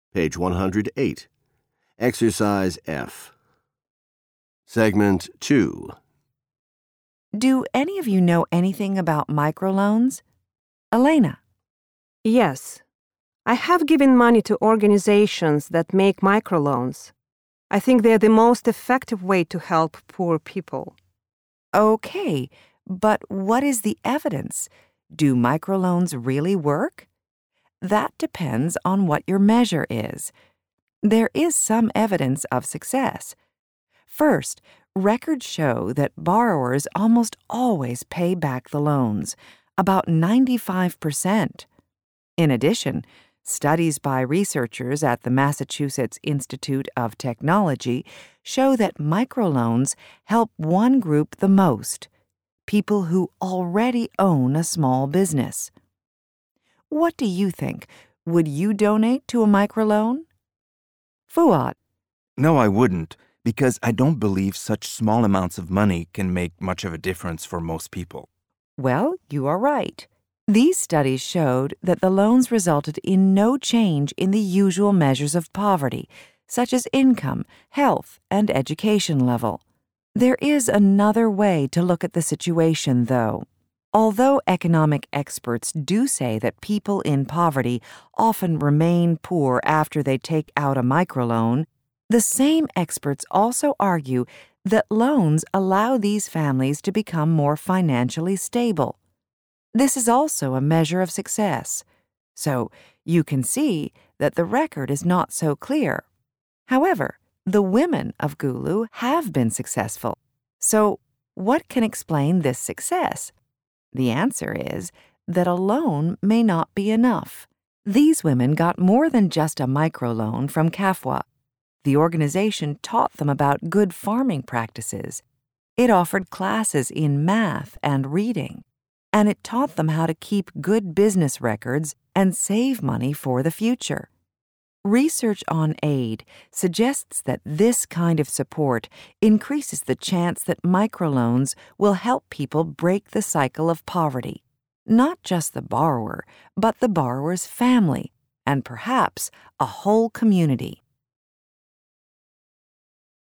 Page 108. Exercise F. Segment 2. Do any of you know anything about microloans? Elena. Yes. I have given money to organizations that make microloans. I think they're the most effective way to help poor people. Okay, but what is the evidence? Do microloans really work? That depends on what your measure is. There is some evidence of success. First, records show that borrowers almost always pay back the loans, about 95%. In addition, studies by researchers at the Massachusetts Institute of Technology show that microloans help one group the most: people who already own a small business. What do you think? Would you donate to a microloan? Fuad. No, I wouldn't, because I don't believe such small amounts of money can make much of a difference for most people. Well, you are right. These studies showed that the loans resulted in no change in the usual measures of poverty, such as income, health, and education level. There is another way to look at the situation, though. Although economic experts do say that people in poverty often remain poor after they take out a microloan, the same experts also argue that loans allow these families to become more financially stable. This is also a measure of success. So you can see that the record is not so clear. However, the women of Gulu have been successful. So what can explain this success? The answer is that a loan may not be enough. These women got more than just a microloan from CAFWA. The organization taught them about good farming practices. It offered classes in math and reading, and it taught them how to keep good business records and save money for the future. Research on aid suggests that this kind of support increases the chance that microloans will help people break the cycle of poverty, not just the borrower, but the borrower's family, and perhaps a whole community.